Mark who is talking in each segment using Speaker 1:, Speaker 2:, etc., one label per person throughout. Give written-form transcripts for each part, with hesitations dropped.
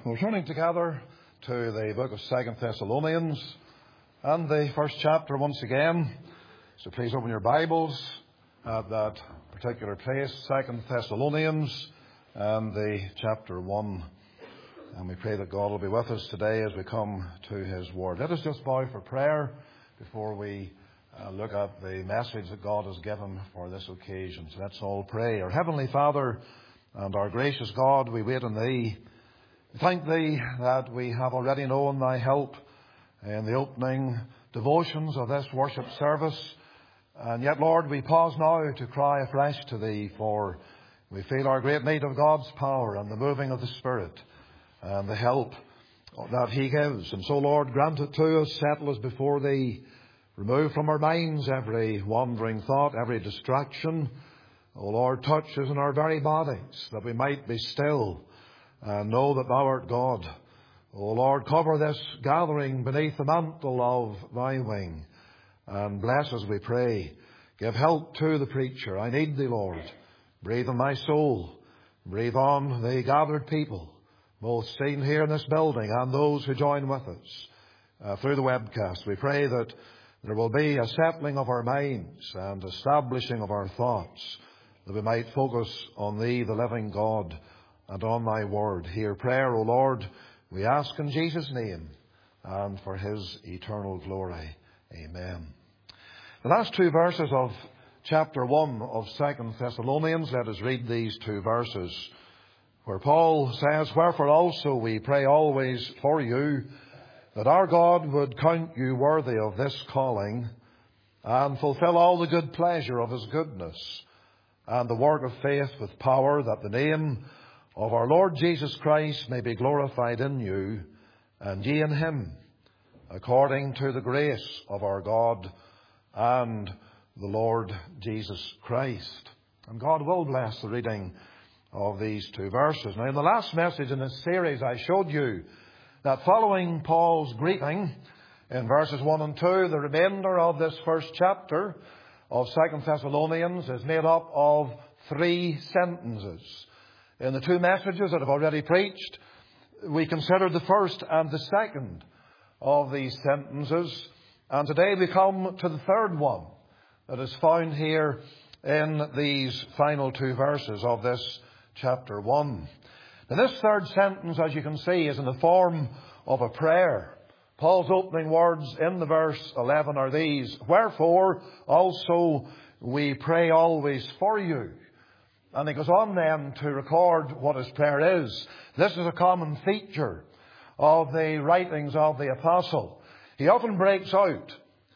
Speaker 1: We're turning together to the book of 2 Thessalonians and the first chapter once again. So please open your Bibles at that particular place, 2 Thessalonians and the chapter 1. And we pray that God will be with us today as we come to His Word. Let us just bow for prayer before we look at the message that God has given for this occasion. So let's all pray. Our Heavenly Father and our gracious God, we wait on Thee. We thank Thee that we have already known Thy help in the opening devotions of this worship service. And yet, Lord, we pause now to cry afresh to Thee, for we feel our great need of God's power and the moving of the Spirit and the help that He gives. And so, Lord, grant it to us, settle us before Thee, remove from our minds every wandering thought, every distraction. O Lord, touch us in our very bodies, that we might be still and know that Thou art God. O Lord, cover this gathering beneath the mantle of Thy wing, and bless us, we pray. Give help to the preacher. I need Thee, Lord. Breathe on my soul. Breathe on the gathered people, both seen here in this building and those who join with us through the webcast. We pray that there will be a settling of our minds and establishing of our thoughts, that we might focus on Thee, the living God, and on Thy Word. Hear prayer, O Lord, we ask in Jesus' name and for His eternal glory. Amen. The last two verses of chapter 1 of 2 Thessalonians, let us read these two verses, where Paul says, "Wherefore also we pray always for you, that our God would count you worthy of this calling, and fulfill all the good pleasure of His goodness, and the work of faith with power, that the name of our Lord Jesus Christ may be glorified in you, and ye in Him, according to the grace of our God and the Lord Jesus Christ." And God will bless the reading of these two verses. Now, in the last message in this series, I showed you that following Paul's greeting in verses 1 and 2, the remainder of this first chapter of 2 Thessalonians is made up of three sentences. In the two messages that I've already preached, we considered the first and the second of these sentences. And today we come to the third one that is found here in these final two verses of this chapter 1. Now, this third sentence, as you can see, is in the form of a prayer. Paul's opening words in the verse 11 are these: "Wherefore also we pray always for you." And he goes on then to record what his prayer is. This is a common feature of the writings of the apostle. He often breaks out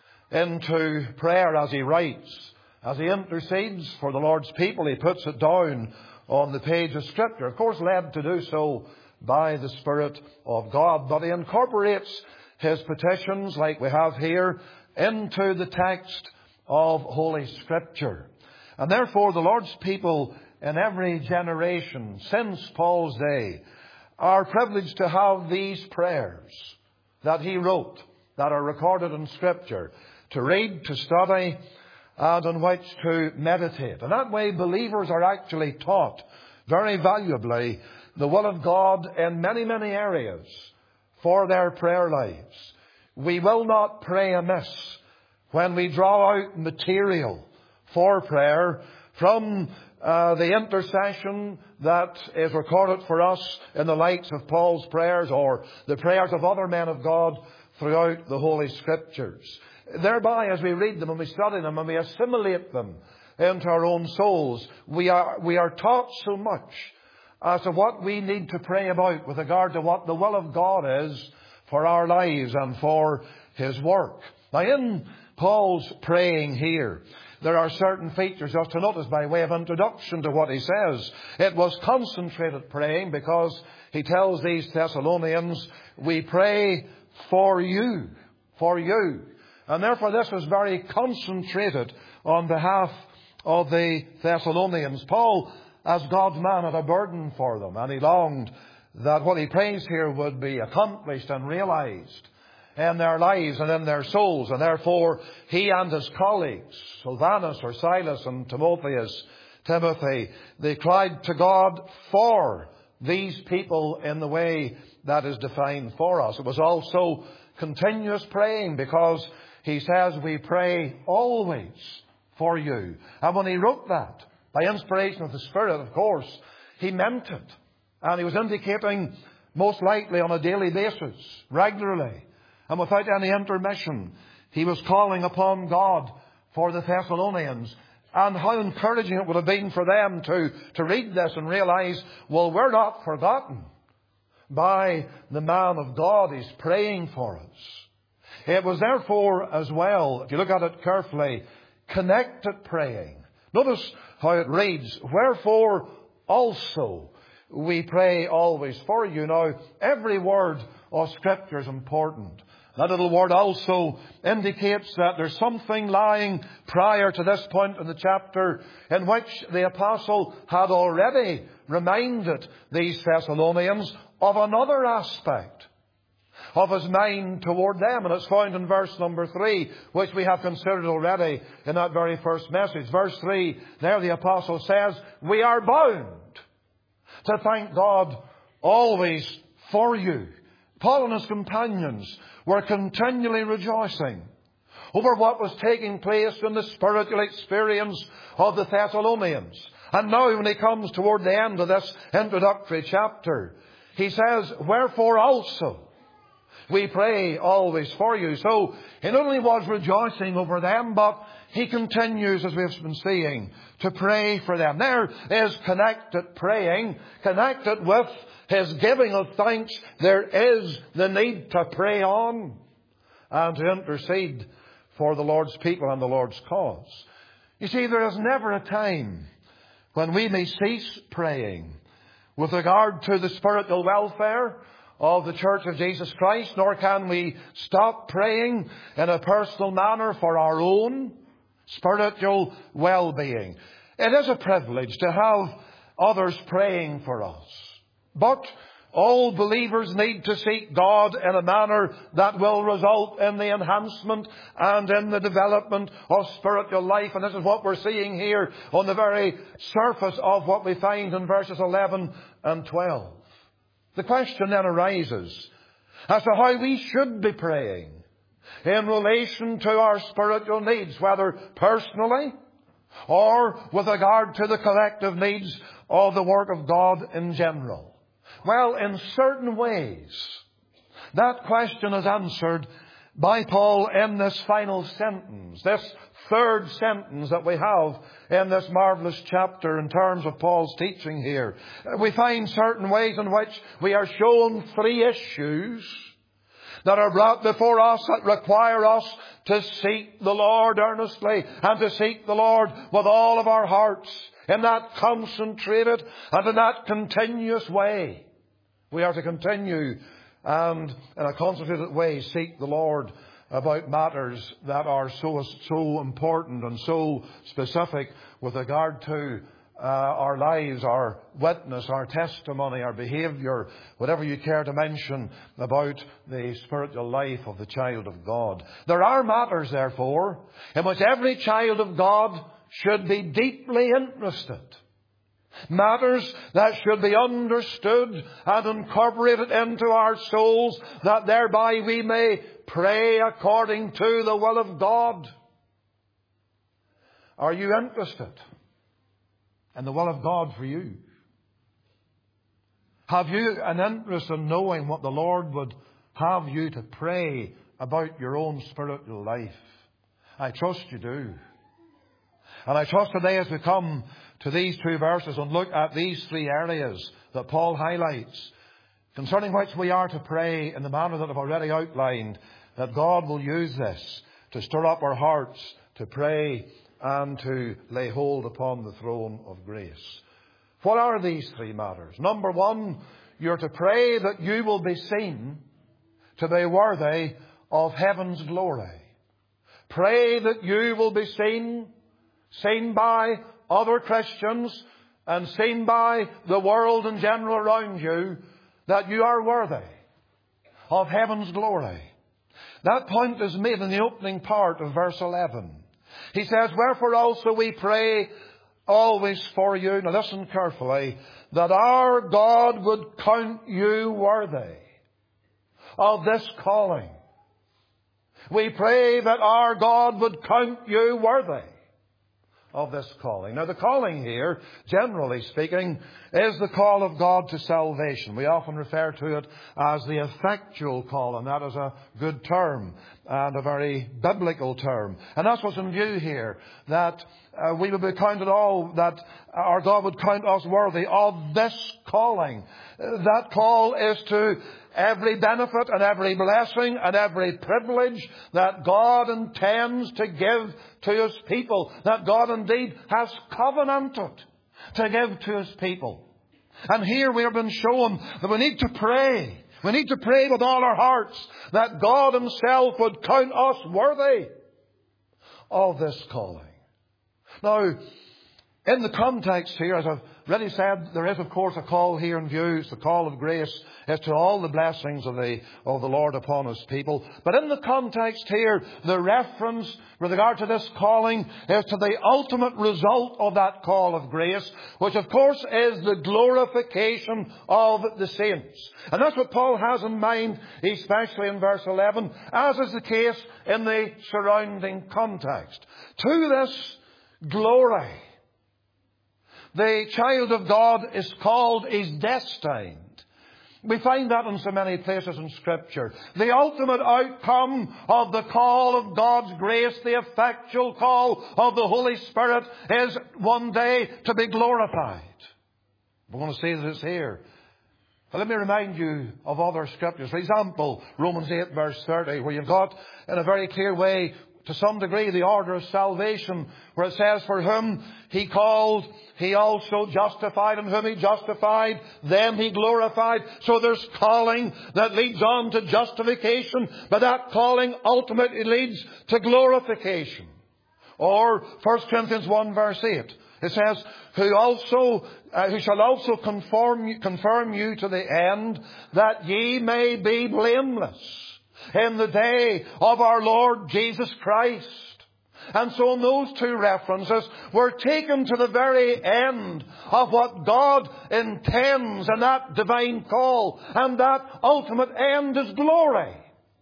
Speaker 1: into prayer as he writes. As he intercedes for the Lord's people, he puts it down on the page of Scripture. Of course, led to do so by the Spirit of God. But he incorporates his petitions, like we have here, into the text of Holy Scripture. And therefore, the Lord's people in every generation since Paul's day are privileged to have these prayers that he wrote, that are recorded in Scripture, to read, to study, and on which to meditate. And that way, believers are actually taught very valuably the will of God in many, many areas for their prayer lives. We will not pray amiss when we draw out material for prayer from the intercession that is recorded for us in the likes of Paul's prayers or the prayers of other men of God throughout the Holy Scriptures. Thereby, as we read them and we study them and we assimilate them into our own souls, we are taught so much as to what we need to pray about with regard to what the will of God is for our lives and for His work. Now, in Paul's praying here, there are certain features just to notice by way of introduction to what he says. It was concentrated praying because he tells these Thessalonians, "We pray for you, for you." And therefore this was very concentrated on behalf of the Thessalonians. Paul, as God's man, had a burden for them, and he longed that what he prays here would be accomplished and realized in their lives and in their souls. And therefore he and his colleagues, Silvanus or Silas and Timothy, they cried to God for these people in the way that is defined for us. It was also continuous praying, because he says we pray always for you. And when he wrote that, by inspiration of the Spirit, of course, he meant it. And he was indicating, most likely on a daily basis, regularly, and without any intermission, he was calling upon God for the Thessalonians. And how encouraging it would have been for them to read this and realize, well, we're not forgotten by the man of God. He's praying for us. It was therefore as well, if you look at it carefully, connected praying. Notice how it reads, wherefore also we pray always for you. Now, every word of Scripture is important. That little word also indicates that there's something lying prior to this point in the chapter in which the apostle had already reminded these Thessalonians of another aspect of his mind toward them. And it's found in verse number 3, which we have considered already in that very first message. Verse 3, there the apostle says, we are bound to thank God always for you. Paul and his companions were continually rejoicing over what was taking place in the spiritual experience of the Thessalonians. And now when he comes toward the end of this introductory chapter, he says, wherefore also we pray always for you. So he not only was rejoicing over them, but he continues, as we've been seeing, to pray for them. There is connected praying, connected with his giving of thanks. There is the need to pray on and to intercede for the Lord's people and the Lord's cause. You see, there is never a time when we may cease praying with regard to the spiritual welfare of the Church of Jesus Christ, nor can we stop praying in a personal manner for our own spiritual well-being. It is a privilege to have others praying for us. But all believers need to seek God in a manner that will result in the enhancement and in the development of spiritual life. And this is what we're seeing here on the very surface of what we find in verses 11 and 12. The question then arises as to how we should be praying in relation to our spiritual needs, whether personally or with regard to the collective needs of the work of God in general. Well, in certain ways, that question is answered by Paul in this final sentence, this third sentence that we have in this marvelous chapter in terms of Paul's teaching here. We find certain ways in which we are shown three issues that are brought before us that require us to seek the Lord earnestly and to seek the Lord with all of our hearts in that concentrated and in that continuous way. We are to continue and in a concentrated way seek the Lord about matters that are so important and so specific with regard to our lives, our witness, our testimony, our behaviour, whatever you care to mention about the spiritual life of the child of God. There are matters, therefore, in which every child of God should be deeply interested. Matters that should be understood and incorporated into our souls, that thereby we may pray according to the will of God. Are you interested in the will of God for you? Have you an interest in knowing what the Lord would have you to pray about your own spiritual life? I trust you do. And I trust today as we come to these two verses and look at these three areas that Paul highlights, concerning which we are to pray in the manner that I've already outlined, that God will use this to stir up our hearts to pray and to lay hold upon the throne of grace. What are these three matters? Number one, you're to pray that you will be seen to be worthy of heaven's glory. Pray that you will be seen by other Christians and seen by the world in general around you, that you are worthy of heaven's glory. That point is made in the opening part of verse 11. He says, wherefore also we pray always for you. Now listen carefully. that our God would count you worthy of this calling. We pray that our God would count you worthy of this calling. Now, the calling here, generally speaking, is the call of God to salvation. We often refer to it as the effectual call, and that is a good term and a very biblical term. And that's what's in view here, that we would be counted all, that our God would count us worthy of this calling. That call is to every benefit and every blessing and every privilege that God intends to give to His people, that God indeed has covenanted to give to His people. And here we have been shown that we need to pray. We need to pray with all our hearts that God Himself would count us worthy of this calling. Now, in the context here, as I've already said, there is, of course, a call here in view. It's the call of grace as to all the blessings of the Lord upon His people. But in the context here, the reference with regard to this calling is to the ultimate result of that call of grace, which, of course, is the glorification of the saints. And that's what Paul has in mind, especially in verse 11, as is the case in the surrounding context. To this glory, the child of God is called, is destined. We find that in so many places in Scripture. The ultimate outcome of the call of God's grace, the effectual call of the Holy Spirit, is one day to be glorified. We're going to see that it's here. But let me remind you of other Scriptures. For example, Romans 8 verse 30, where you've got in a very clear way, to some degree, the order of salvation, where it says, for whom He called, He also justified, and whom He justified, them He glorified. So there's calling that leads on to justification, but that calling ultimately leads to glorification. Or 1 Corinthians 1 verse 8, it says, who shall also confirm you to the end, that ye may be blameless in the day of our Lord Jesus Christ. And so in those two references, we're taken to the very end of what God intends in that divine call. And that ultimate end is glory.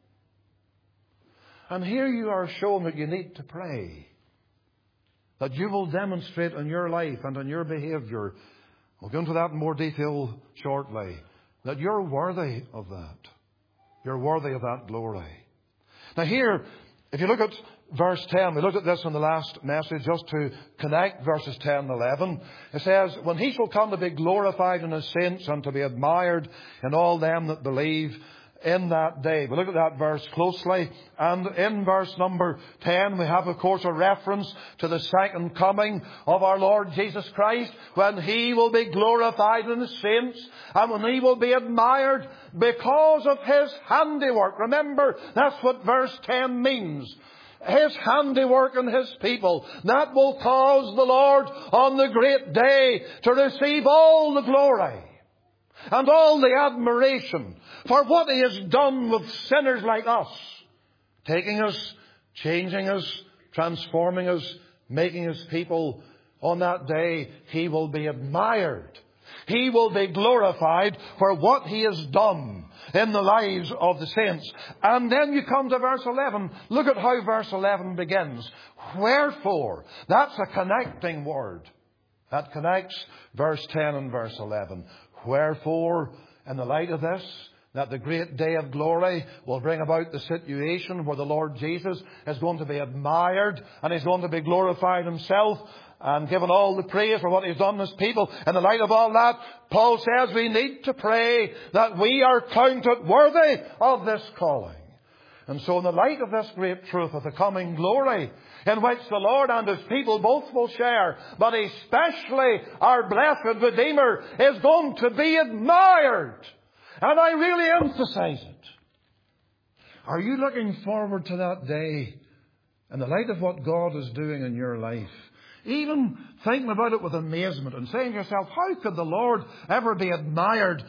Speaker 1: And here you are shown that you need to pray, that you will demonstrate in your life and in your behaviour, we'll go into that in more detail shortly, that you're worthy of that. You're worthy of that glory. Now here, if you look at verse 10, we looked at this in the last message just to connect verses 10 and 11. It says, when He shall come to be glorified in His saints and to be admired in all them that believe in that day. We look at that verse closely. And in verse number 10, we have, of course, a reference to the second coming of our Lord Jesus Christ, when He will be glorified in His saints and when He will be admired because of His handiwork. Remember, that's what verse 10 means. His handiwork in His people. That will cause the Lord on the great day to receive all the glory and all the admiration for what He has done with sinners like us, taking us, changing us, transforming us, making us people. On that day, He will be admired. He will be glorified for what He has done in the lives of the saints. And then you come to verse 11. Look at how verse 11 begins. Wherefore, that's a connecting word. That connects verse 10 and verse 11. Wherefore, in the light of this, that the great day of glory will bring about the situation where the Lord Jesus is going to be admired and He's going to be glorified Himself and given all the praise for what He's done in His people. In the light of all that, Paul says we need to pray that we are counted worthy of this calling. And so in the light of this great truth of the coming glory, in which the Lord and His people both will share, but especially our blessed Redeemer is going to be admired. And I really emphasize it. Are you looking forward to that day in the light of what God is doing in your life? Even thinking about it with amazement and saying to yourself, how could the Lord ever be admired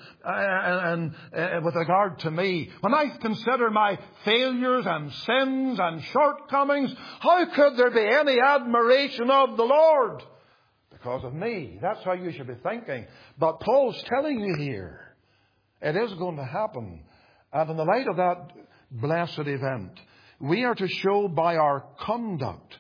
Speaker 1: with regard to me? When I consider my failures and sins and shortcomings, how could there be any admiration of the Lord? because of me. That's how you should be thinking. But Paul's telling you here, it is going to happen. And in the light of that blessed event, we are to show by our conduct,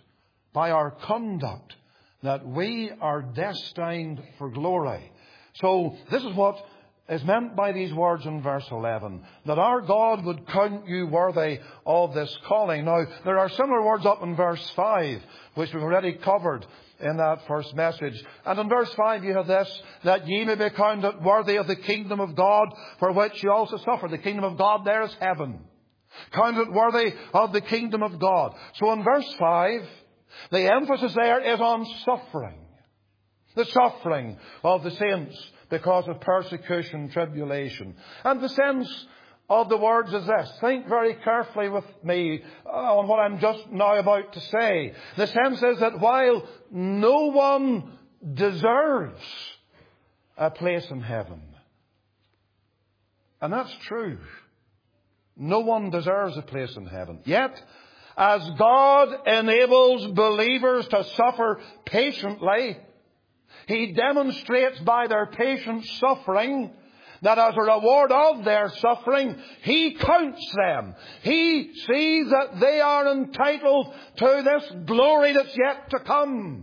Speaker 1: that we are destined for glory. So this is what is meant by these words in verse 11, that our God would count you worthy of this calling. Now, there are similar words up in verse 5, which we've already covered in that first message. And in verse 5 you have this, that ye may be counted worthy of the kingdom of God, for which you also suffer. The kingdom of God there is heaven. Counted worthy of the kingdom of God. So in verse 5, the emphasis there is on suffering. The suffering of the saints because of persecution, tribulation. And the sense of the words is this. Think very carefully with me on what I'm just now about to say. The sense is that while no one deserves a place in heaven, and that's true, no one deserves a place in heaven. Yet, as God enables believers to suffer patiently, He demonstrates by their patient suffering that as a reward of their suffering, He counts them. He sees that they are entitled to this glory that's yet to come.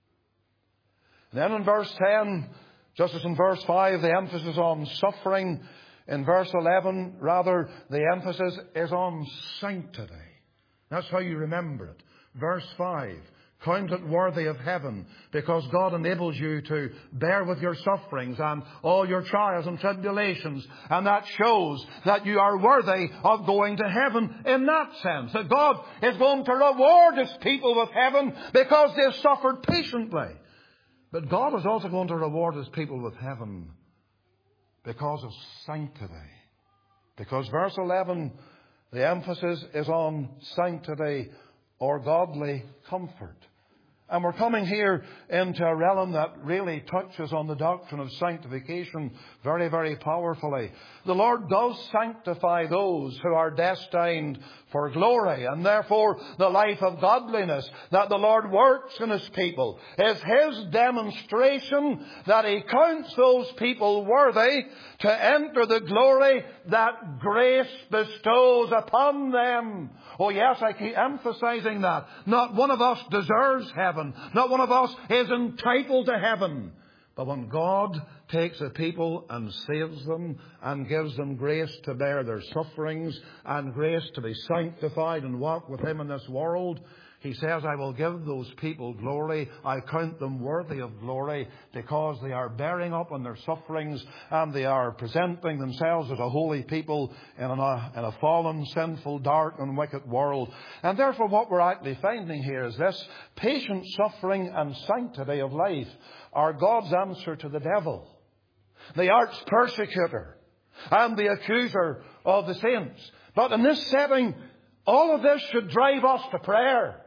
Speaker 1: Then in verse 10, just as in verse 5, the emphasis on suffering. In verse 11, rather, the emphasis is on sanctity. That's how you remember it. Verse 5, count it worthy of heaven, because God enables you to bear with your sufferings and all your trials and tribulations. And that shows that you are worthy of going to heaven in that sense. That God is going to reward His people with heaven because they have suffered patiently. But God is also going to reward His people with heaven because of sanctity. Because verse 11, the emphasis is on sanctity or godly comfort. And we're coming here into a realm that really touches on the doctrine of sanctification very, very powerfully. The Lord does sanctify those who are destined for glory. And therefore, the life of godliness that the Lord works in His people is His demonstration that He counts those people worthy to enter the glory that grace bestows upon them. Oh yes, I keep emphasizing that. Not one of us deserves heaven. Not one of us is entitled to heaven. But when God takes a people and saves them and gives them grace to bear their sufferings and grace to be sanctified and walk with Him in this world, He says, I will give those people glory. I count them worthy of glory because they are bearing up on their sufferings and they are presenting themselves as a holy people in a fallen, sinful, dark and wicked world. And therefore what we're actually finding here is this: patient suffering and sanctity of life are God's answer to the devil, the arch persecutor and the accuser of the saints. But in this setting, all of this should drive us to prayer.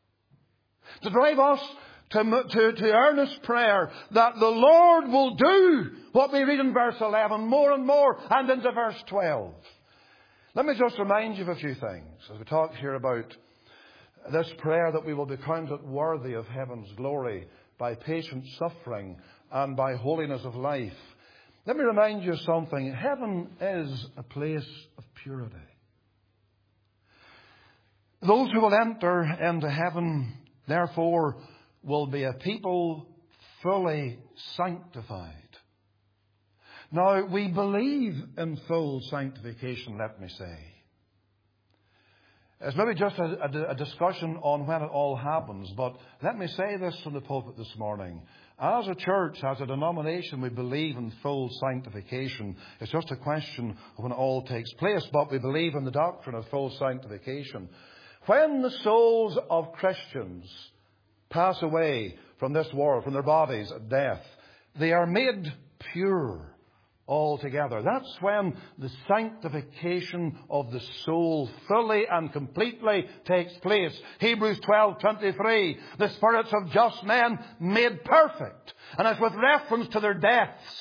Speaker 1: To drive us to earnest prayer that the Lord will do what we read in verse 11 more and more and into verse 12. Let me just remind you of a few things as we talk here about this prayer that we will be counted worthy of heaven's glory by patient suffering and by holiness of life. Let me remind you of something. Heaven is a place of purity. Those who will enter into heaven, therefore, will be a people fully sanctified. Now, we believe in full sanctification, let me say. It's maybe just a discussion on when it all happens, but let me say this from the pulpit this morning. As a church, as a denomination, we believe in full sanctification. It's just a question of when it all takes place, but we believe in the doctrine of full sanctification. When the souls of Christians pass away from this world, from their bodies at death, they are made pure altogether. That's when the sanctification of the soul fully and completely takes place. Hebrews 12:23, the spirits of just men made perfect. And it's with reference to their deaths.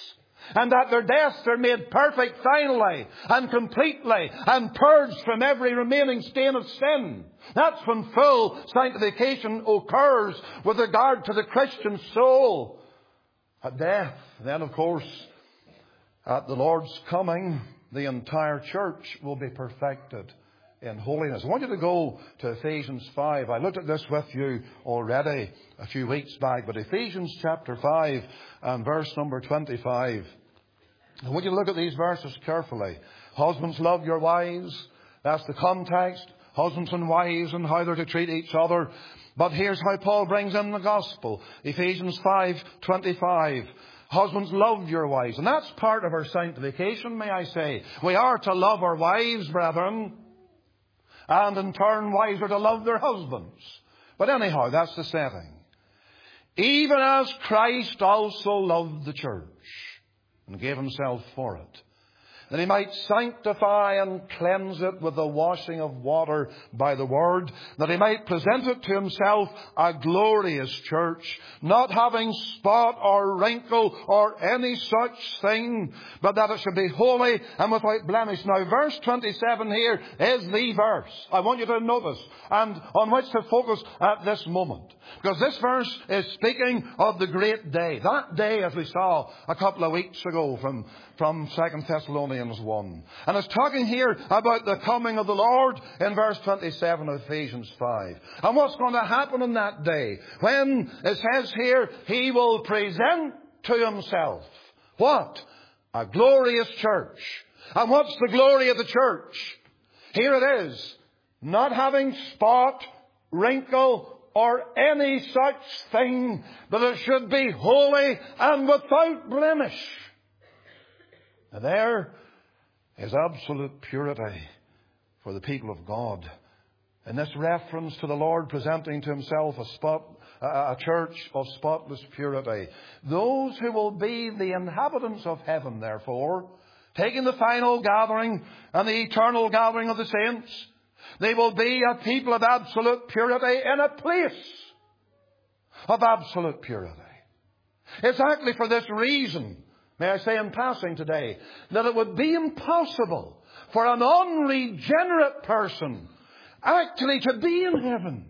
Speaker 1: and that their deaths are made perfect finally and completely and purged from every remaining stain of sin. That's when full sanctification occurs with regard to the Christian soul. At death, then of course, at the Lord's coming, the entire church will be perfected in holiness. I want you to go to Ephesians 5. I looked at this with you already a few weeks back, but Ephesians chapter 5 and verse number 25. I want you to look at these verses carefully. Husbands, love your wives. That's the context. Husbands and wives and how they're to treat each other. But here's how Paul brings in the gospel. Ephesians 5:25. Husbands, love your wives. And that's part of our sanctification, may I say. We are to love our wives, brethren. And in turn, wives are to love their husbands. But anyhow, that's the setting. Even as Christ also loved the church and gave himself for it, that he might sanctify and cleanse it with the washing of water by the word, that he might present it to himself a glorious church, not having spot or wrinkle or any such thing, but that it should be holy and without blemish. Now, verse 27 here is the verse I want you to notice and on which to focus at this moment. Because this verse is speaking of the great day. That day, as we saw a couple of weeks ago from 2 Thessalonians 1. And it's talking here about the coming of the Lord in verse 27 of Ephesians 5. And what's going to happen on that day? When it says here, he will present to himself what? A glorious church. And what's the glory of the church? Here it is. Not having spot, wrinkle, or any such thing, but it should be holy and without blemish. And there is absolute purity for the people of God. In this reference to the Lord presenting to himself a church of spotless purity. Those who will be the inhabitants of heaven, therefore, taking the final gathering and the eternal gathering of the saints, they will be a people of absolute purity in a place of absolute purity. Exactly for this reason, may I say in passing today, that it would be impossible for an unregenerate person actually to be in heaven.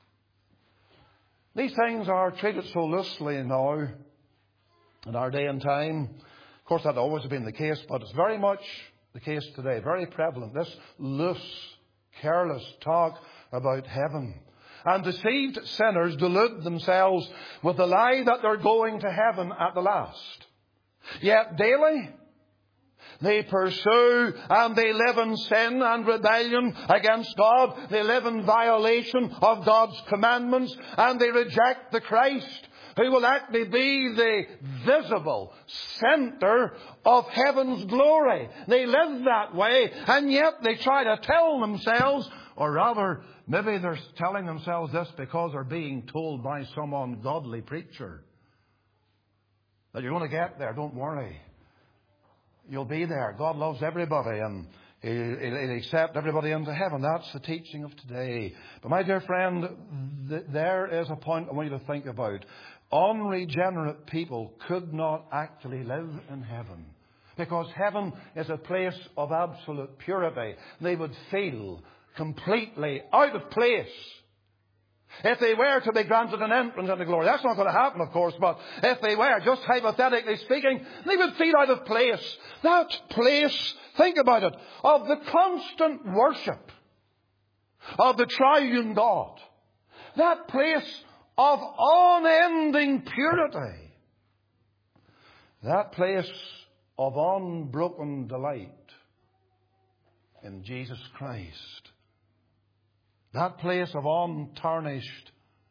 Speaker 1: These things are treated so loosely now in our day and time. Of course, that always has been the case, but it's very much the case today. Very prevalent. This loose, careless talk about heaven. And deceived sinners delude themselves with the lie that they're going to heaven at the last. Yet daily they pursue and they live in sin and rebellion against God. They live in violation of God's commandments, and they reject the Christ who will actually be the visible center of heaven's glory. They live that way, and yet they try to tell themselves, or rather, maybe they're telling themselves this because they're being told by some ungodly preacher, that you're going to get there, don't worry. You'll be there. God loves everybody, and He'll accept everybody into heaven. That's the teaching of today. But my dear friend, there is a point I want you to think about. Unregenerate people could not actually live in heaven, because heaven is a place of absolute purity. They would feel completely out of place if they were to be granted an entrance into glory. That's not going to happen, of course, but if they were, just hypothetically speaking, they would feel out of place. That place, think about it, of the constant worship of the triune God. That place of unending purity. That place of unbroken delight in Jesus Christ. That place of untarnished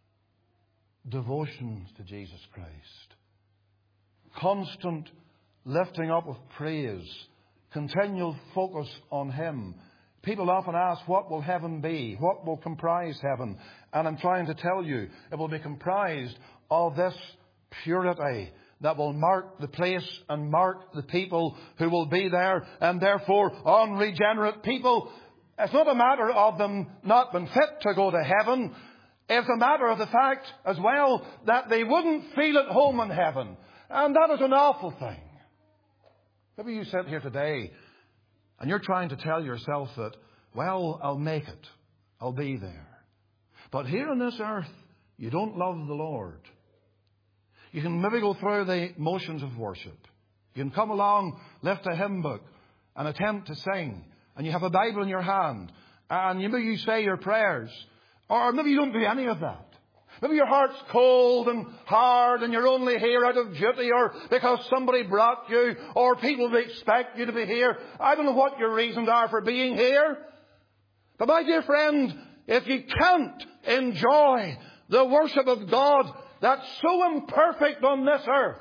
Speaker 1: devotion to Jesus Christ. Constant lifting up of praise. Continual focus on Him. People often ask, what will heaven be? What will comprise heaven? And I'm trying to tell you, it will be comprised of this purity that will mark the place and mark the people who will be there. And therefore, unregenerate people, it's not a matter of them not being fit to go to heaven. It's a matter of the fact as well that they wouldn't feel at home in heaven. And that is an awful thing. Maybe you sit here today and you're trying to tell yourself that, well, I'll make it. I'll be there. But here on this earth, you don't love the Lord. You can maybe go through the motions of worship. You can come along, lift a hymn book and attempt to sing. And you have a Bible in your hand. And maybe you say your prayers. Or maybe you don't do any of that. Maybe your heart's cold and hard and you're only here out of duty or because somebody brought you or people expect you to be here. I don't know what your reasons are for being here. But my dear friend, if you can't enjoy the worship of God that's so imperfect on this earth,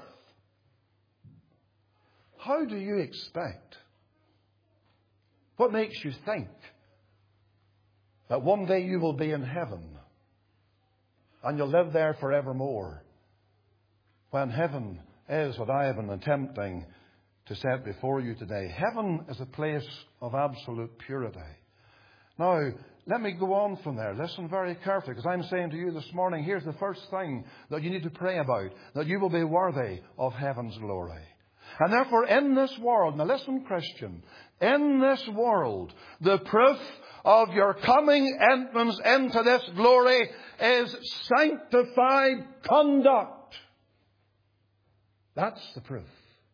Speaker 1: how do you expect? What makes you think that one day you will be in heaven and you'll live there forevermore, when heaven is what I have been attempting to set before you today? Heaven is a place of absolute purity. Now, let me go on from there. Listen very carefully, because I'm saying to you this morning, here's the first thing that you need to pray about, that you will be worthy of heaven's glory. And therefore, in this world, now listen, Christian, in this world, the proof of your coming entrance into this glory is sanctified conduct. That's the proof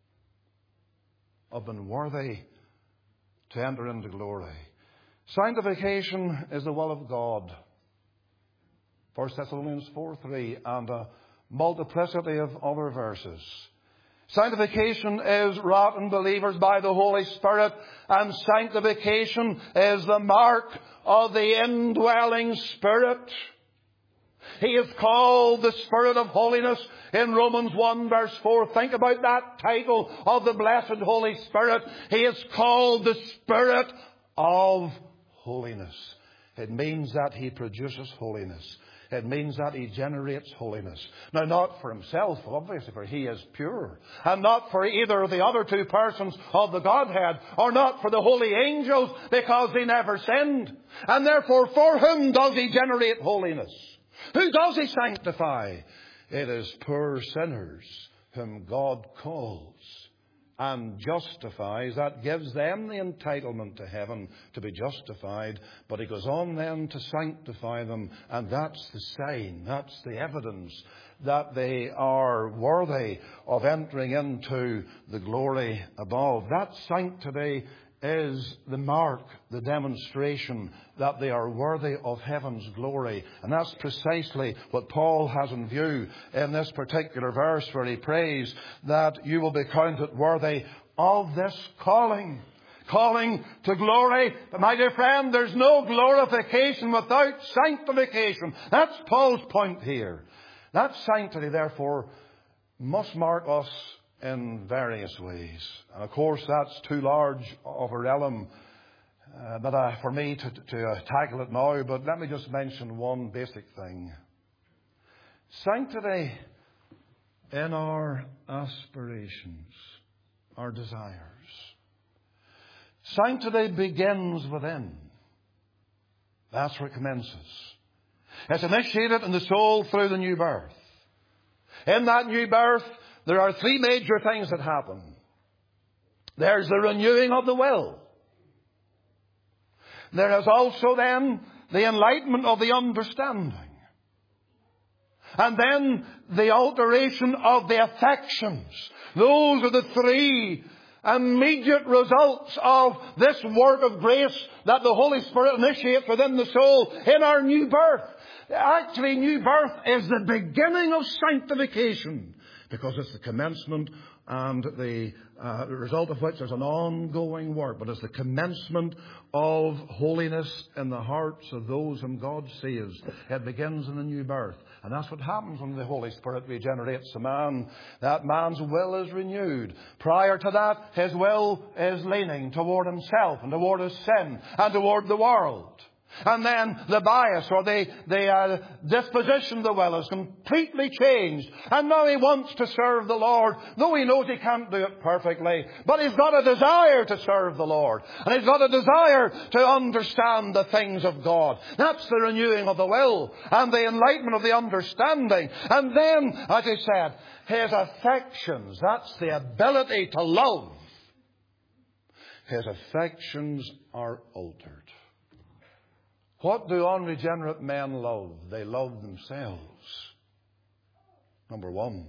Speaker 1: of being worthy to enter into glory. Sanctification is the will of God. 1 Thessalonians 4:3 and a multiplicity of other verses. Sanctification is wrought in believers by the Holy Spirit, and sanctification is the mark of the indwelling Spirit. He is called the Spirit of holiness in Romans 1 verse 4. Think about that title of the blessed Holy Spirit. He is called the Spirit of holiness. It means that He produces holiness. It means that He generates holiness. Now, not for Himself, obviously, for He is pure. And not for either of the other two persons of the Godhead. Or not for the holy angels, because they never sinned. And therefore, for whom does He generate holiness? Who does He sanctify? It is poor sinners whom God calls and justifies. That gives them the entitlement to heaven to be justified. But He goes on then to sanctify them. And that's the sign, that's the evidence that they are worthy of entering into the glory above. That sanctity is the mark, the demonstration that they are worthy of heaven's glory. And that's precisely what Paul has in view in this particular verse, where he prays that you will be counted worthy of this calling. Calling to glory. But my dear friend, there's no glorification without sanctification. That's Paul's point here. That sanctity, therefore, must mark us in various ways. And of course, that's too large of a realm for me to tackle it now. But let me just mention one basic thing. Sanctity in our aspirations, our desires. Sanctity begins within. That's where it commences. It's initiated in the soul through the new birth. In that new birth, there are three major things that happen. There's the renewing of the will. There is also then the enlightenment of the understanding. And then the alteration of the affections. Those are the three immediate results of this work of grace that the Holy Spirit initiates within the soul in our new birth. Actually, new birth is the beginning of sanctification, because it's the commencement and the result of which there's an ongoing work. But it's the commencement of holiness in the hearts of those whom God saves. It begins in the new birth. And that's what happens when the Holy Spirit regenerates a man. That man's will is renewed. Prior to that, his will is leaning toward himself and toward his sin and toward the world. And then the bias or the disposition of the will is completely changed. And now he wants to serve the Lord, though he knows he can't do it perfectly. But he's got a desire to serve the Lord. And he's got a desire to understand the things of God. That's the renewing of the will and the enlightenment of the understanding. And then, as I said, his affections. That's the ability to love. his affections are altered. What do unregenerate men love? They love themselves. Number one.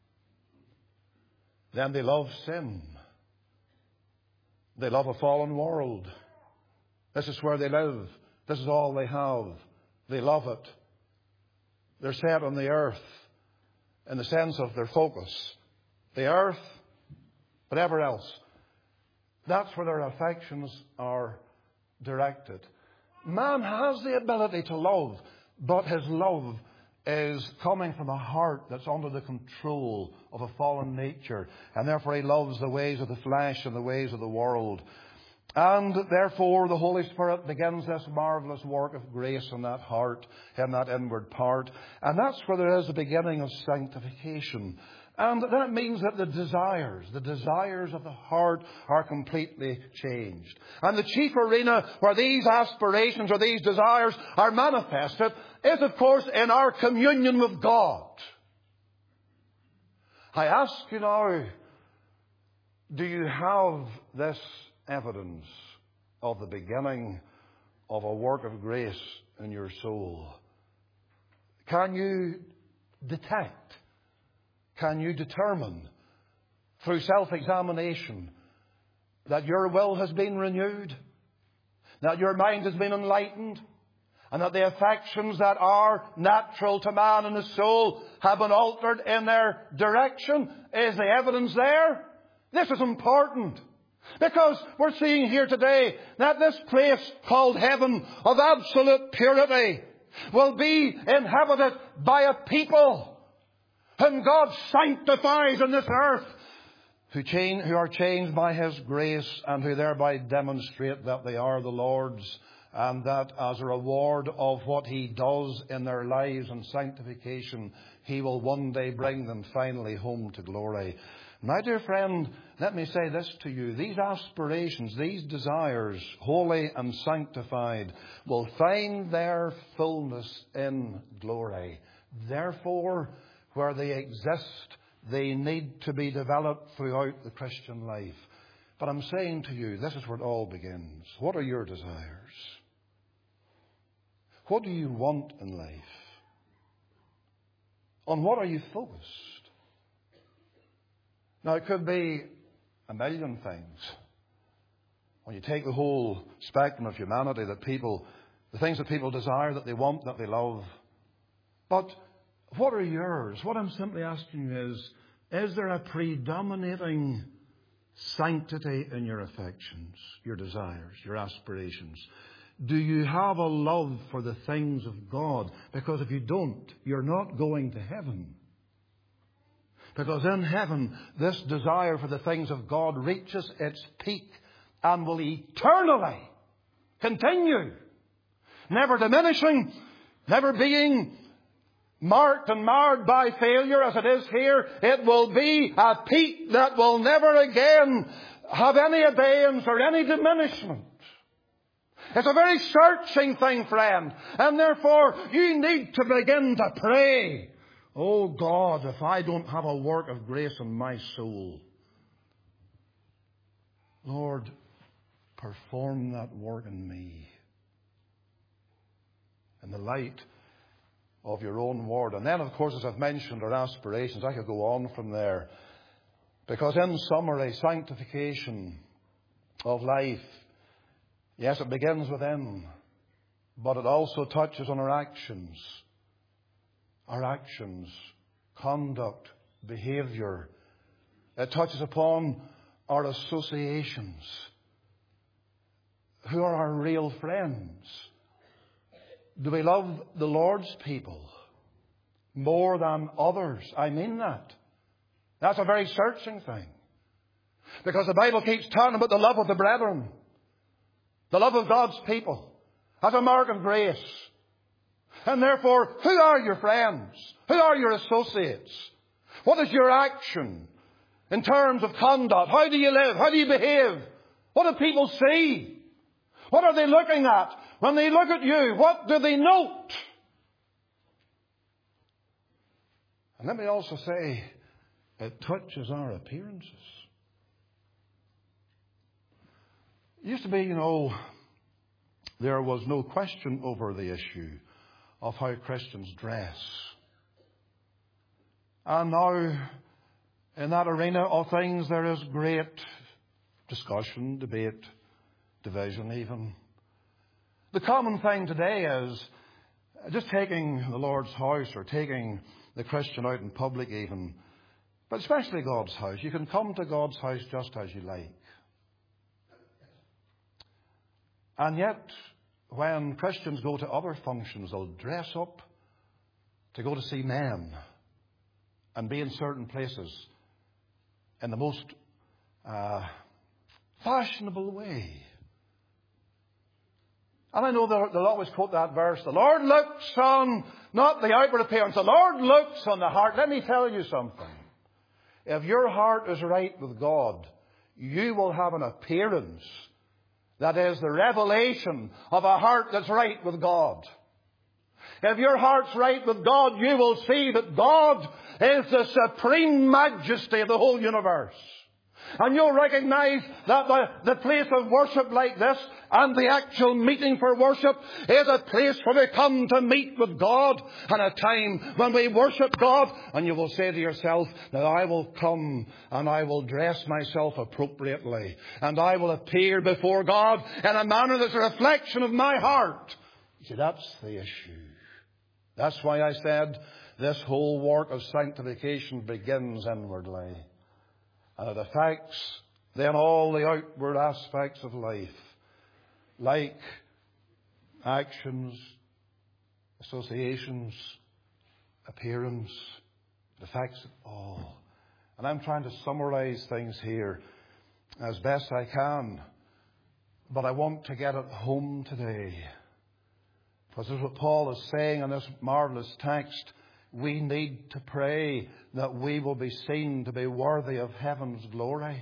Speaker 1: Then they love sin. They love a fallen world. This is where they live. This is all they have. They love it. They're set on the earth in the sense of their focus. The earth, whatever else. That's where their affections are directed. Man has the ability to love, but his love is coming from a heart that's under the control of a fallen nature. And therefore he loves the ways of the flesh and the ways of the world. And therefore the Holy Spirit begins this marvellous work of grace in that heart, in that inward part. And that's where there is a beginning of sanctification. And that means that the desires of the heart are completely changed. And the chief arena where these aspirations or these desires are manifested is, of course, in our communion with God. I ask you now, do you have this evidence of the beginning of a work of grace in your soul? Can you detect? Can you determine through self-examination that your will has been renewed, that your mind has been enlightened, and that the affections that are natural to man and his soul have been altered in their direction? Is the evidence there? This is important, because we're seeing here today that this place called heaven of absolute purity will be inhabited by a people whom God sanctifies on this earth, who are changed by his grace and who thereby demonstrate that they are the Lord's, and that as a reward of what he does in their lives and sanctification, he will one day bring them finally home to glory. My dear friend, let me say this to you. These aspirations, these desires, holy and sanctified, will find their fullness in glory. Therefore, where they exist, they need to be developed throughout the Christian life. But I'm saying to you, this is where it all begins. What are your desires? What do you want in life? On what are you focused? Now, it could be a million things. When you take the whole spectrum of humanity, the things that people desire, that they want, that they love. But what are yours? What I'm simply asking you is there a predominating sanctity in your affections, your desires, your aspirations? Do you have a love for the things of God? Because if you don't, you're not going to heaven. Because in heaven, this desire for the things of God reaches its peak and will eternally continue. Never diminishing, never being marked and marred by failure as it is here. It will be a peak that will never again have any abeyance or any diminishment. It's a very searching thing, friend. And therefore, you need to begin to pray. Oh God, if I don't have a work of grace in my soul, Lord, perform that work in me. In the light of your own word. And then, of course, as I've mentioned, our aspirations, I could go on from there. Because in summary, sanctification of life, yes, it begins within, but it also touches on our actions. Our actions, conduct, behavior. It touches upon our associations. Who are our real friends? Do we love the Lord's people more than others? I mean that. That's a very searching thing. Because the Bible keeps talking about the love of the brethren. The love of God's people. As a mark of grace. And therefore, who are your friends? Who are your associates? What is your action in terms of conduct? How do you live? How do you behave? What do people see? What are they looking at? When they look at you, what do they note? And let me also say, it touches our appearances. It used to be, there was no question over the issue of how Christians dress. And now, in that arena of things, there is great discussion, debate, division even. The common thing today is just taking the Lord's house or taking the Christian out in public even, but especially God's house. You can come to God's house just as you like. And yet, when Christians go to other functions, they'll dress up to go to see men and be in certain places in the most fashionable way. And I know they'll always quote that verse, the Lord looks on not the outward appearance, the Lord looks on the heart. Let me tell you something. If your heart is right with God, you will have an appearance that is the revelation of a heart that's right with God. If your heart's right with God, you will see that God is the supreme majesty of the whole universe. And you'll recognize that the place of worship like this and the actual meeting for worship is a place where we come to meet with God, and a time when we worship God. And you will say to yourself, now I will come and I will dress myself appropriately, and I will appear before God in a manner that's a reflection of my heart. You see, that's the issue. That's why I said this whole work of sanctification begins inwardly. And it affects then all the outward aspects of life, like actions, associations, appearance. It affects it all. And I'm trying to summarize things here as best I can, but I want to get it home today. Because this is what Paul is saying in this marvelous text. We need to pray that we will be seen to be worthy of heaven's glory.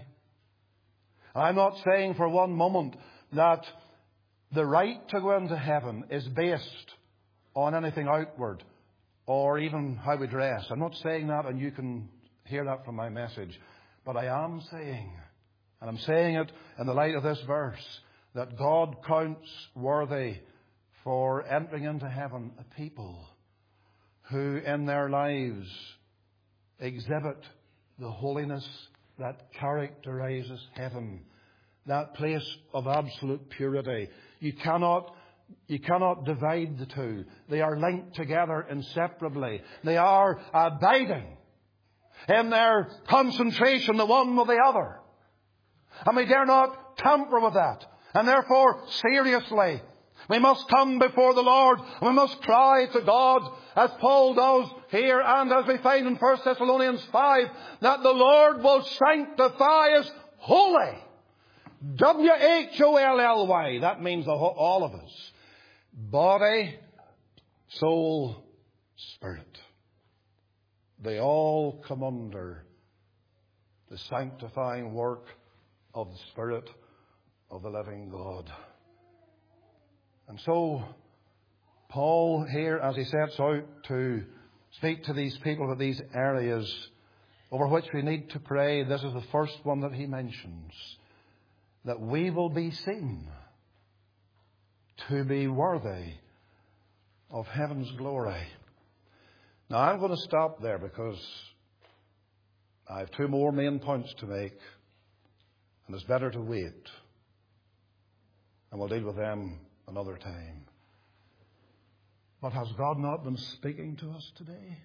Speaker 1: I'm not saying for one moment that the right to go into heaven is based on anything outward or even how we dress. I'm not saying that, and you can hear that from my message. But I am saying, and I'm saying it in the light of this verse, that God counts worthy for entering into heaven a people who in their lives exhibit the holiness that characterizes heaven, that place of absolute purity. You cannot divide the two. They are linked together inseparably. They are abiding in their concentration, the one with the other. And we dare not tamper with that. And therefore, seriously, we must come before the Lord, and we must cry to God, as Paul does here, and as we find in 1 Thessalonians 5, that the Lord will sanctify us wholly. W-H-O-L-L-Y. That means all of us. Body, soul, spirit. They all come under the sanctifying work of the Spirit of the living God. And so, Paul here, as he sets out to speak to these people about these areas over which we need to pray, this is the first one that he mentions. That we will be seen to be worthy of heaven's glory. Now, I'm going to stop there because I have two more main points to make, and it's better to wait. And we'll deal with them another time. But has God not been speaking to us today?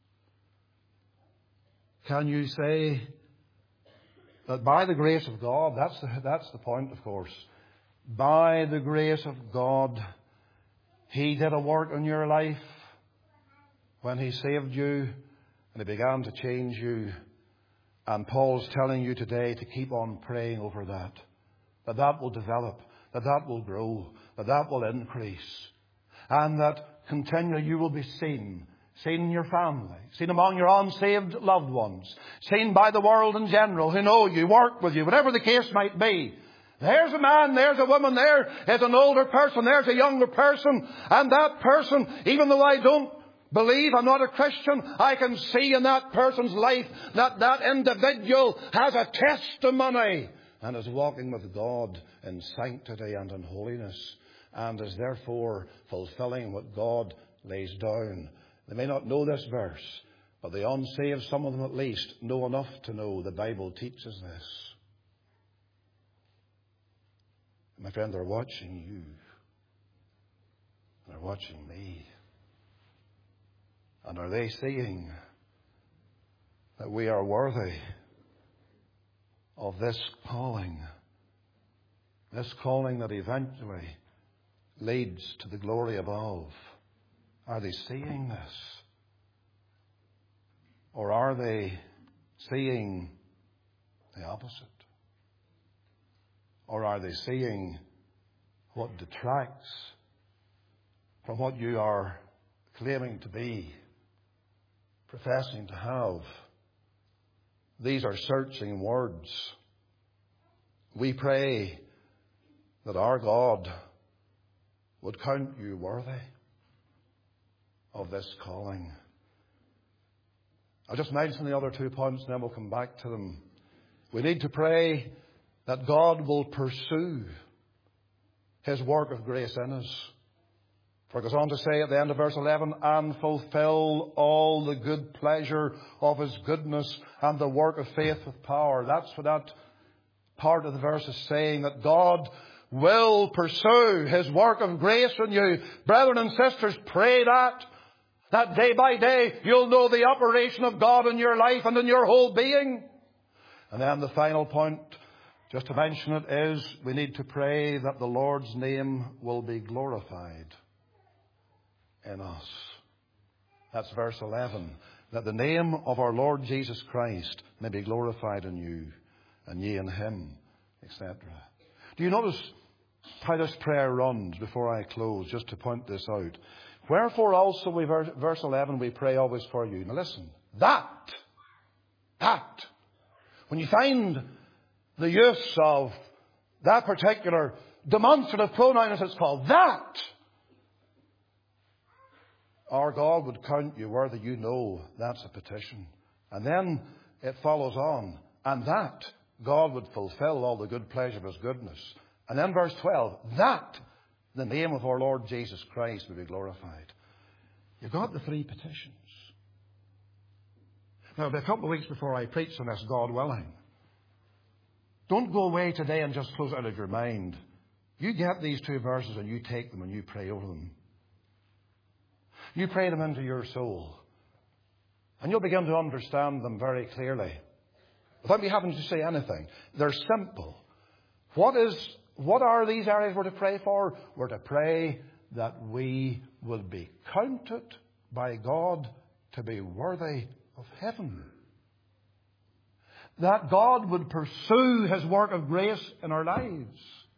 Speaker 1: Can you say that by the grace of God, that's the point, of course. By the grace of God, He did a work in your life when He saved you and He began to change you. And Paul's telling you today to keep on praying over that. That will develop, that will grow, that will increase. And that continually you will be seen. Seen in your family. Seen among your unsaved loved ones. Seen by the world in general who know you, work with you, whatever the case might be. There's a man, there's a woman, there is an older person, there's a younger person. And that person, even though I don't believe, I'm not a Christian, I can see in that person's life that that individual has a testimony and is walking with God in sanctity and in holiness, and is therefore fulfilling what God lays down. They may not know this verse, but the unsaved, some of them at least, know enough to know the Bible teaches this. My friend, they're watching you. They're watching me. And are they seeing that we are worthy of this calling that eventually leads to the glory above? Are they seeing this? Or are they seeing the opposite? Or are they seeing what detracts from what you are claiming to be, professing to have? These are searching words. We pray that our God would count you worthy of this calling. I'll just mention the other 2 points and then we'll come back to them. We need to pray that God will pursue His work of grace in us. For it goes on to say at the end of verse 11, and fulfill all the good pleasure of His goodness and the work of faith with power. That's what that part of the verse is saying, that God will pursue His work of grace in you. Brethren and sisters, pray that day by day you'll know the operation of God in your life and in your whole being. And then the final point, just to mention it, is we need to pray that the Lord's name will be glorified in us. That's verse 11. That the name of our Lord Jesus Christ may be glorified in you, and ye in Him, etc. Do you notice how this prayer runs before I close, just to point this out? Wherefore also, verse 11, we pray always for you. Now listen, that, when you find the use of that particular demonstrative pronoun, as it's called, that, our God would count you worthy, you know that's a petition. And then it follows on, and that God would fulfill all the good pleasure of His goodness. And then verse 12, that the name of our Lord Jesus Christ would be glorified. You've got the 3 petitions. Now, it'll be a couple of weeks before I preach on this, God willing. Don't go away today and just close it out of your mind. You get these 2 verses and you take them and you pray over them. You pray them into your soul. And you'll begin to understand them very clearly, without me having to say anything. They're simple. What are these areas we're to pray for? We're to pray that we will be counted by God to be worthy of heaven. That God would pursue His work of grace in our lives.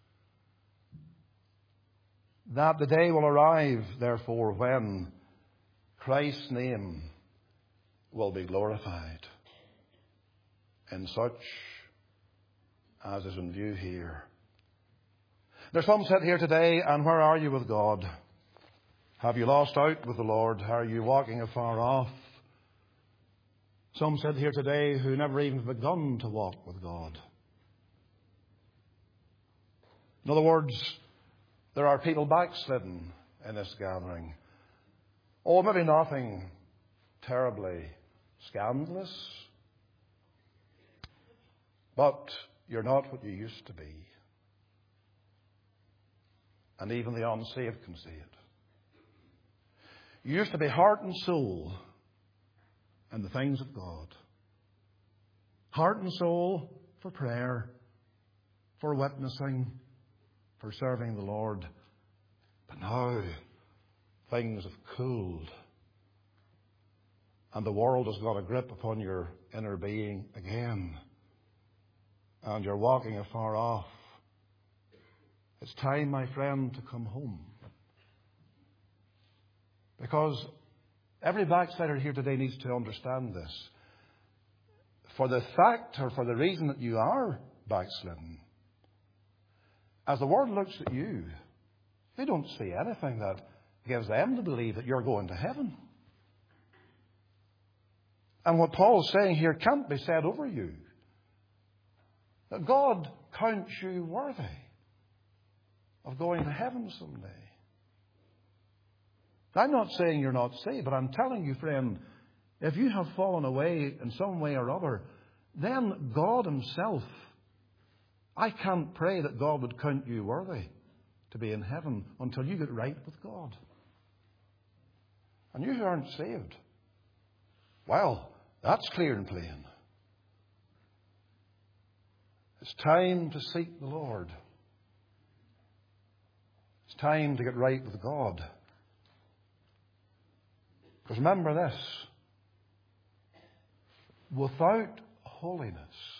Speaker 1: That the day will arrive, therefore, when Christ's name will be glorified in such as is in view here. There's some sit here today, and where are you with God? Have you lost out with the Lord? Are you walking afar off? Some sit here today who never even begun to walk with God. In other words, there are people backslidden in this gathering. Oh, maybe nothing terribly scandalous, but you're not what you used to be. And even the unsaved can see it. You used to be heart and soul in the things of God. Heart and soul for prayer, for witnessing, for serving the Lord. But now things have cooled. And the world has got a grip upon your inner being again. And you're walking afar off. It's time, my friend, to come home. Because every backslider here today needs to understand this. For the fact, or for the reason that you are backslidden, as the world looks at you, they don't see anything that gives them to believe that you're going to heaven. And what Paul is saying here can't be said over you. that God counts you worthy of going to heaven someday. I'm not saying you're not saved, but I'm telling you, friend, if you have fallen away in some way or other, then God Himself, I can't pray that God would count you worthy to be in heaven until you get right with God. And you who aren't saved, well, that's clear and plain. It's time to seek the Lord. It's time to get right with God. Because remember this, without holiness,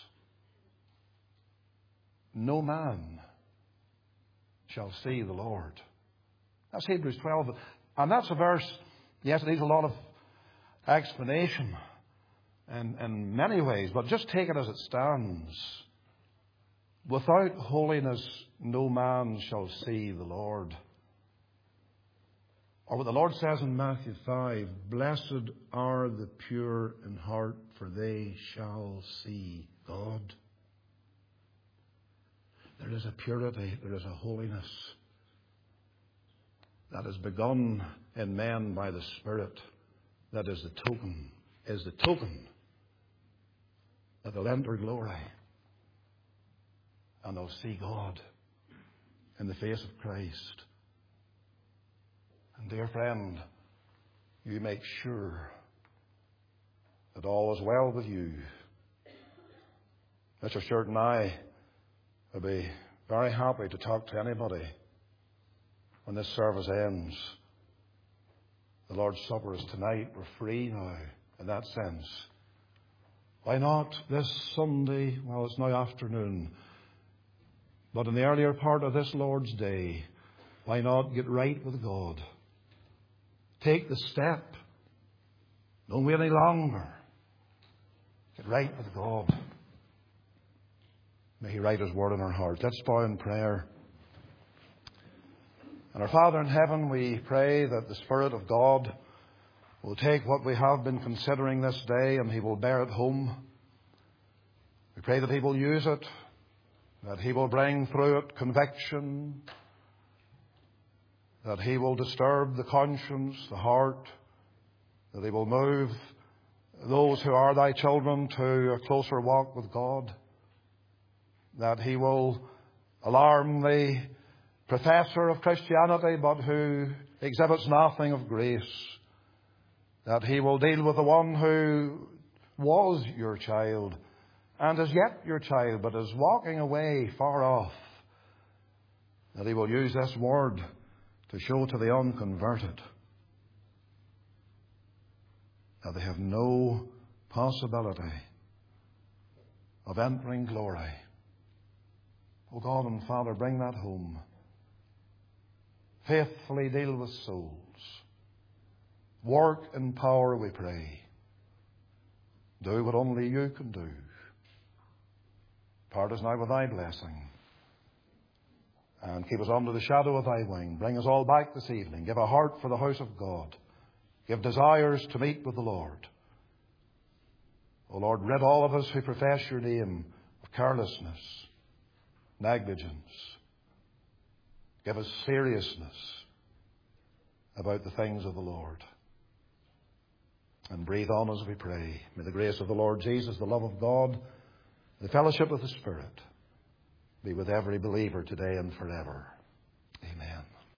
Speaker 1: no man shall see the Lord. That's Hebrews 12. And that's a verse, yes, it needs a lot of explanation in many ways, but just take it as it stands. Without holiness, no man shall see the Lord. Or what the Lord says in Matthew 5, blessed are the pure in heart, for they shall see God. There is a purity, there is a holiness that is begun in men by the Spirit. That is the token that they'll enter glory and they'll see God in the face of Christ. And dear friend, you make sure that all is well with you. Mr. Stewart and I would be very happy to talk to anybody when this service ends. The Lord's Supper is tonight. We're free now in that sense. Why not this Sunday? Well, it's now afternoon. But in the earlier part of this Lord's Day, why not get right with God? Take the step. Don't wait any longer. Get right with God. May He write His word in our hearts. Let's bow in prayer. And our Father in heaven, we pray that the Spirit of God will take what we have been considering this day and He will bear it home. We pray that He will use it, that He will bring through it conviction, that He will disturb the conscience, the heart, that He will move those who are Thy children to a closer walk with God, that He will alarm the professor of Christianity but who exhibits nothing of grace, that He will deal with the one who was your child and is yet your child but is walking away far off, that He will use this word to show to the unconverted that they have no possibility of entering glory. Oh God and Father, bring that home. Faithfully deal with souls. Work in power, we pray. Do what only You can do. Part us now with Thy blessing. And keep us under the shadow of Thy wing. Bring us all back this evening. Give a heart for the house of God. Give desires to meet with the Lord. O Lord, rid all of us who profess Your name of carelessness, negligence. Give us seriousness about the things of the Lord. And breathe on us, we pray. May the grace of the Lord Jesus, the love of God, the fellowship of the Spirit be with every believer today and forever. Amen.